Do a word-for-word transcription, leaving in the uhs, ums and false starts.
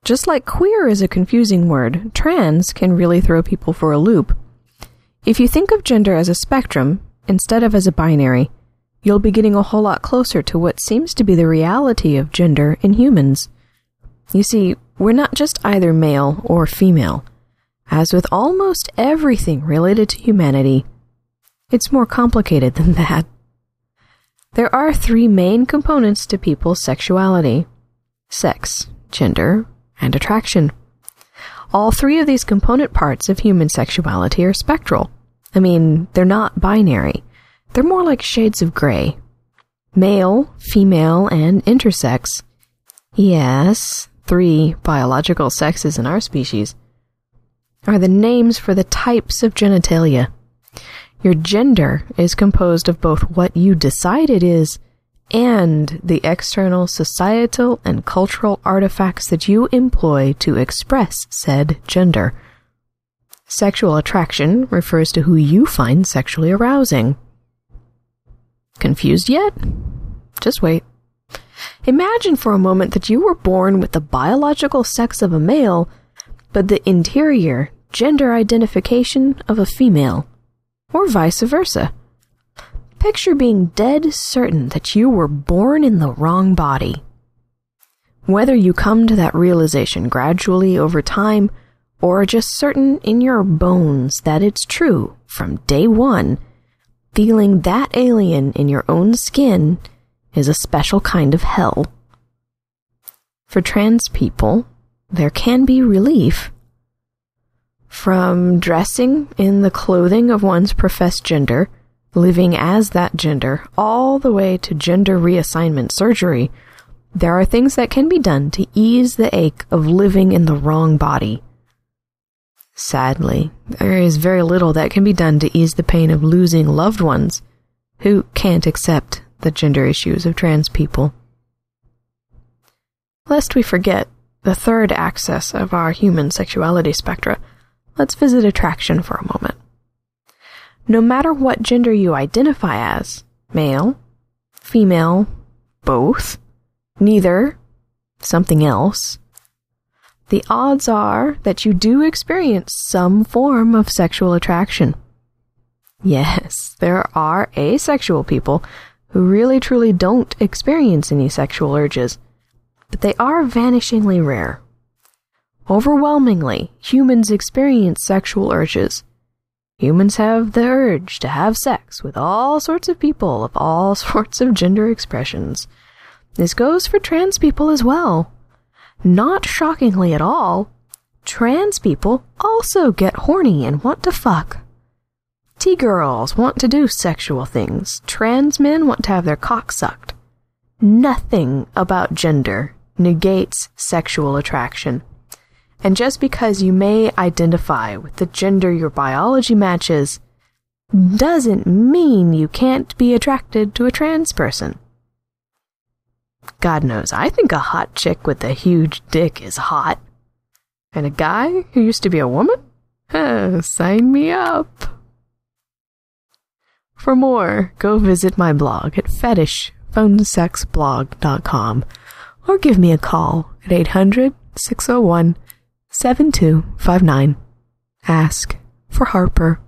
Just like queer is a confusing word, trans can really throw people for a loop. If you think of gender as a spectrum, instead of as a binary, you'll be getting a whole lot closer to what seems to be the reality of gender in humans. You see, we're not just either male or female. As with almost everything related to humanity, it's more complicated than that. There are three main components to people's sexuality: sex, gender, and attraction. All three of these component parts of human sexuality are spectral. I mean, they're not binary. They're more like shades of gray. Male, female, and intersex. Yes, three biological sexes in our species are the names for the types of genitalia. Your gender is composed of both what you decide it is and the external societal and cultural artifacts that you employ to express said gender. Sexual attraction refers to who you find sexually arousing. Confused yet? Just wait. Imagine for a moment that you were born with the biological sex of a male, but the interior gender identification of a female, or vice versa. Picture being dead certain that you were born in the wrong body. Whether you come to that realization gradually over time, or just certain in your bones that it's true from day one, feeling that alien in your own skin is a special kind of hell. For trans people, there can be relief. From dressing in the clothing of one's professed gender, living as that gender, all the way to gender reassignment surgery, there are things that can be done to ease the ache of living in the wrong body. Sadly, there is very little that can be done to ease the pain of losing loved ones who can't accept the gender issues of trans people. Lest we forget the third axis of our human sexuality spectra, let's visit attraction for a moment. No matter what gender you identify as, male, female, both, neither, something else, the odds are that you do experience some form of sexual attraction. Yes, there are asexual people who really truly don't experience any sexual urges, but they are vanishingly rare. Overwhelmingly, humans experience sexual urges. Humans have the urge to have sex with all sorts of people of all sorts of gender expressions. This goes for trans people as well. Not shockingly at all, trans people also get horny and want to fuck. T-girls want to do sexual things. Trans men want to have their cock sucked. Nothing about gender negates sexual attraction. And just because you may identify with the gender your biology matches, doesn't mean you can't be attracted to a trans person. God knows, I think a hot chick with a huge dick is hot. And a guy who used to be a woman? Huh, sign me up. For more, go visit my blog at fetish phone sex blog dot com or give me a call at eight hundred, six oh one, seven two five nine. Ask for Harper.